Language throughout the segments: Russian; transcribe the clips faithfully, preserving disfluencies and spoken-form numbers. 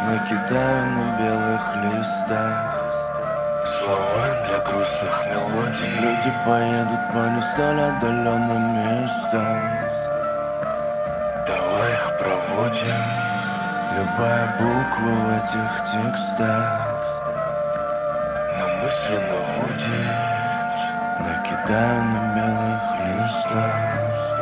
накидаю на белых листах слова для грустных мелодий. Люди поедут по не столь отдаленным местам. Давай их проводим. Любая буква в этих текстах Но мысленно водит. накидаю на белых листах.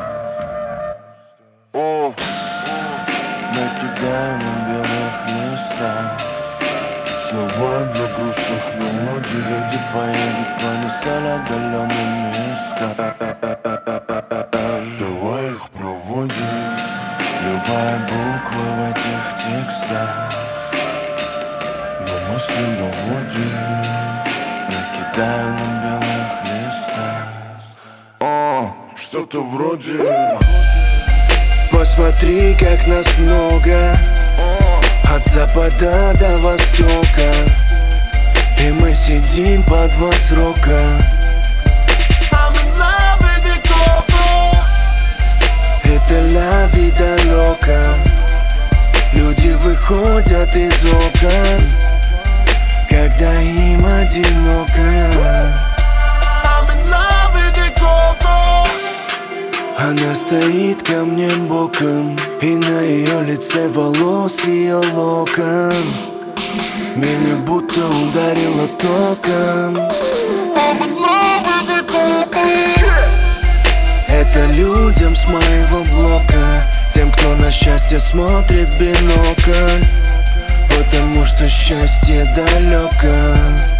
О, Накидаю на белых листах слова для грустных мелодий. Люди поедут по не столь отдаленным местам. Давай их проводим. Любая буква в этих текстах Но мысленно водит. накидаю на белых листах. О, что-то вроде. Посмотри, как нас много, от запада до востока, и мы сидим по два срока. Это ля вида лока. Люди выходят из окон, когда им одиноко. Она стоит ко мне боком, и на ее лице волос ее локон. Меня будто ударило током. Это людям с моего блока, тем, кто на счастье смотрит в бинокль, потому что счастье далеко.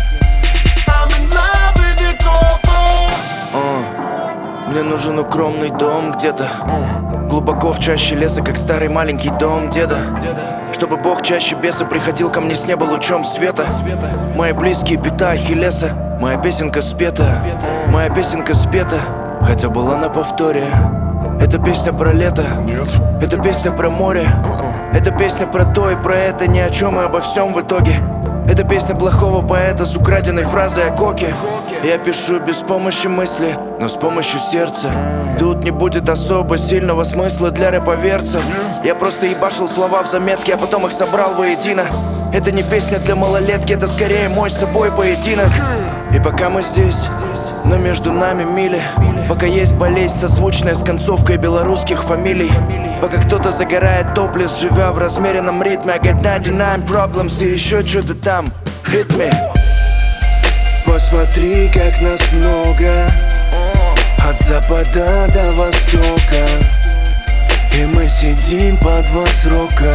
Мне нужен укромный дом где-то глубоко в чаще леса, как старый маленький дом деда. Чтобы Бог чаще беса приходил ко мне с неба лучом света. Мои близкие пята Ахиллеса. Моя песенка спета, моя песенка спета, хотя была на повторе. Это песня про лето, Нет. это песня про море, это песня про то и про это, ни о чем и обо всем в итоге. Это песня плохого поэта с украденной фразой о коке. Я пишу без помощи мысли, но с помощью сердца. Тут не будет особо сильного смысла для рэповерца. Я просто ебашил слова в заметке, а потом их собрал воедино. Это не песня для малолетки, это скорее мой с собой поединок. И пока мы здесь, но между нами мили, пока есть болезнь созвучная с концовкой белорусских фамилий, пока кто-то загорает топлес, живя в размеренном ритме. I got ninety-nine problems и еще что-то там. Hit me. Посмотри, как нас много, от запада до востока, и мы сидим по два срока.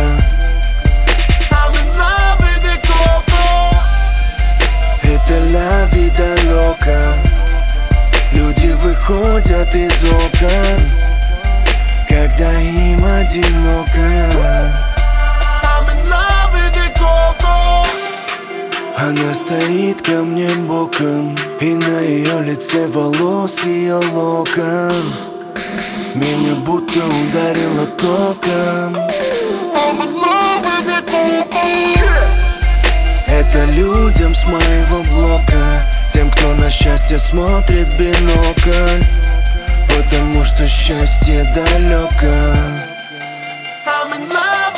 Это ля вида лока. Люди выходят из окон, когда им одиноко. Она стоит ко мне боком, и на ее лице волос ее локон. Меня будто ударило током. Это людям с моего блока, тем, кто на счастье смотрит в бинокль, потому что счастье далеко.